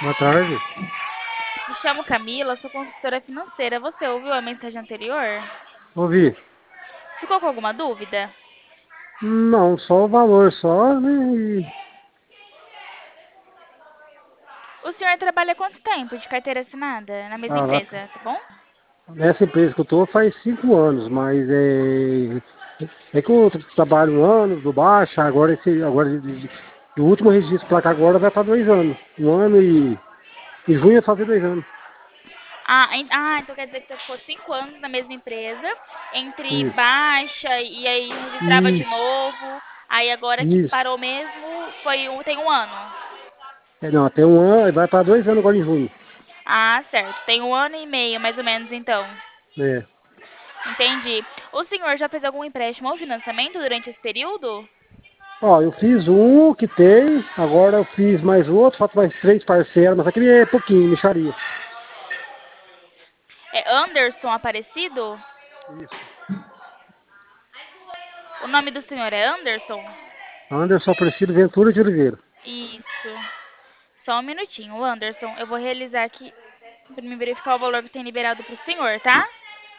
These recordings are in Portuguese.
Boa tarde. Me chamo Camila, sou consultora financeira. Você ouviu a mensagem anterior? Ouvi. Ficou com alguma dúvida? Não, só o valor só, né? O senhor trabalha há quanto tempo de carteira assinada na mesma Lá, empresa, tá bom? nessa empresa que eu tô faz 5 anos, mas é que eu trabalho 1 ano do baixa, o último registro pra cá agora vai para 2 anos. 1 ano e junho vai fazer 2 anos. Então quer dizer que você ficou 5 anos na mesma empresa, entre Isso, baixa e aí registrava de isso, novo. Aí agora que isso. parou mesmo, tem um ano. Não, tem 1 ano, vai para 2 anos agora em junho. Ah, certo. Tem um ano e meio, mais ou menos, então. É. Entendi. O senhor já fez algum empréstimo ou financiamento durante esse período? Ó, eu fiz um que tem, agora eu fiz mais outro, falta mais 3 parcelas, mas aquele é pouquinho, mixaria. É Anderson Aparecido? Isso. O nome do senhor é Anderson? Anderson Aparecido Ventura de Oliveira. Isso. Só um minutinho, Anderson. Eu vou realizar aqui para me verificar o valor que tem liberado para o senhor, tá?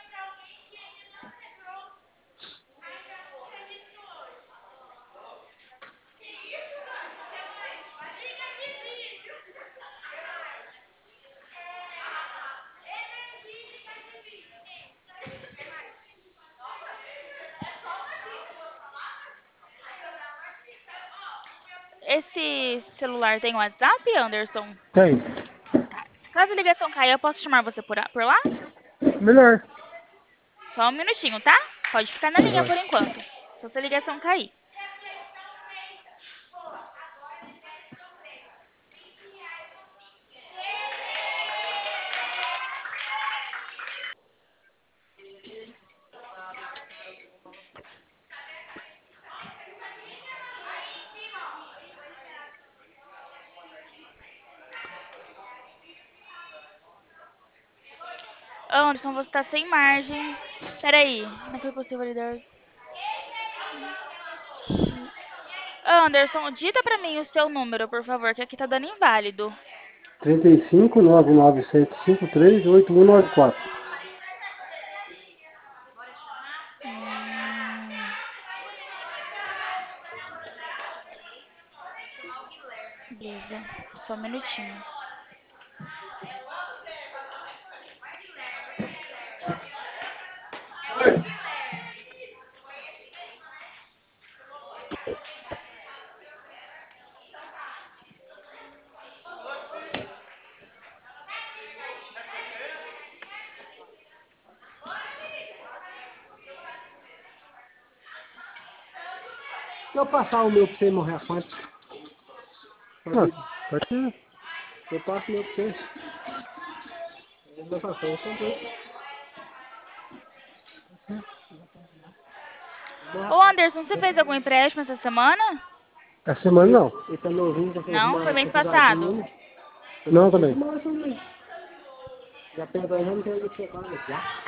Esse celular tem WhatsApp, Anderson? Tem. Tá. Caso a ligação caia, eu posso chamar você por lá? Melhor. Só um minutinho, tá? Pode ficar na linha Vai. por enquanto. Só se a ligação cair. Anderson, você tá sem margem. Peraí, não foi possível lidar. Anderson, dita pra mim o seu número, por favor, que aqui tá dando inválido. 35 99753 8194. Hum, beleza, só um minutinho. Se eu passar o meu pra você morrer a fonte, pode ser. Eu passo o meu pra você. Eu passo, eu comprei. Ô Anderson, você fez algum empréstimo essa semana? Essa semana não. Esse é novinho, já fez Não? Foi uma mês passado? sociedadezinha. Não, também. Já tem dois anos que eu já.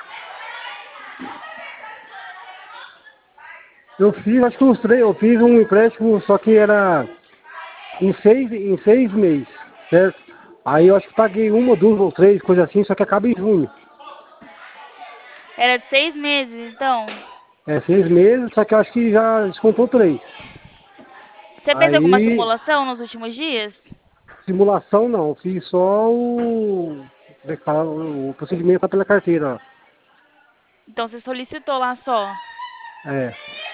Eu fiz, acho que uns 3, eu fiz um empréstimo, só que era em seis meses, certo? Aí eu acho que paguei uma, duas ou três, coisa assim, só que acaba em junho. Era de 6 meses, então. É 6 meses, só que eu acho que já descontou 3. Você fez alguma Aí, simulação nos últimos dias? simulação não, eu fiz só como é que fala? O procedimento lá pela carteira. Então você solicitou lá só. Ó. É.